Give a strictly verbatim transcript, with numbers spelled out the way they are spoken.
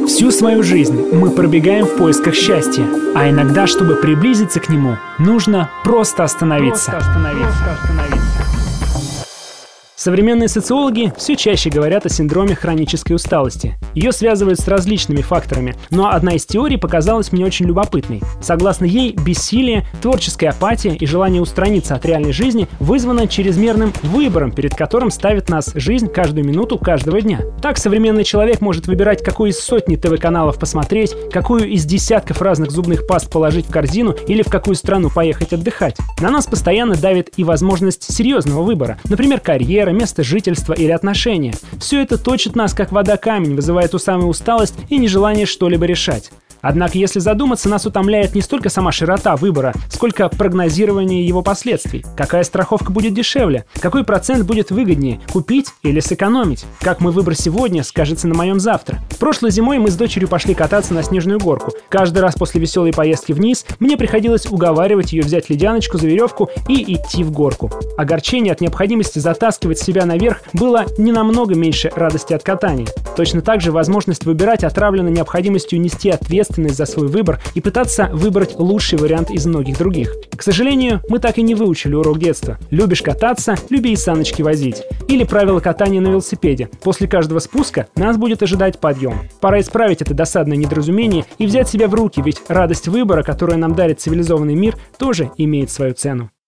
Всю свою жизнь мы пробегаем в поисках счастья, а иногда, чтобы приблизиться к нему, нужно просто остановиться. Просто остановиться. Просто остановиться. Современные социологи все чаще говорят о синдроме хронической усталости. Ее связывают с различными факторами, но одна из теорий показалась мне очень любопытной. Согласно ей, бессилие, творческая апатия и желание устраниться от реальной жизни вызвано чрезмерным выбором, перед которым ставит нас жизнь каждую минуту каждого дня. Так современный человек может выбирать, какой из сотни ТВ-каналов посмотреть, какую из десятков разных зубных паст положить в корзину или в какую страну поехать отдыхать. На нас постоянно давит и возможность серьезного выбора, например, карьера, место жительства или отношения. Все это точит нас, как вода камень, вызывая ту самую усталость и нежелание что-либо решать. Однако, если задуматься, нас утомляет не столько сама широта выбора, сколько прогнозирование его последствий. Какая страховка будет дешевле? Какой процент будет выгоднее? Купить или сэкономить? Как мой выбор сегодня скажется на моем завтра? Прошлой зимой мы с дочерью пошли кататься на снежную горку. Каждый раз после веселой поездки вниз мне приходилось уговаривать ее взять ледяночку за веревку и идти в горку. Огорчение от необходимости затаскивать себя наверх было не намного меньше радости от катания. Точно так же возможность выбирать отравлена необходимостью нести ответственность за свой выбор и пытаться выбрать лучший вариант из многих других. К сожалению, мы так и не выучили урок детства. Любишь кататься, люби и саночки возить. Или правила катания на велосипеде. После каждого спуска нас будет ожидать подъем. Пора исправить это досадное недоразумение и взять себя в руки, ведь радость выбора, которую нам дарит цивилизованный мир, тоже имеет свою цену.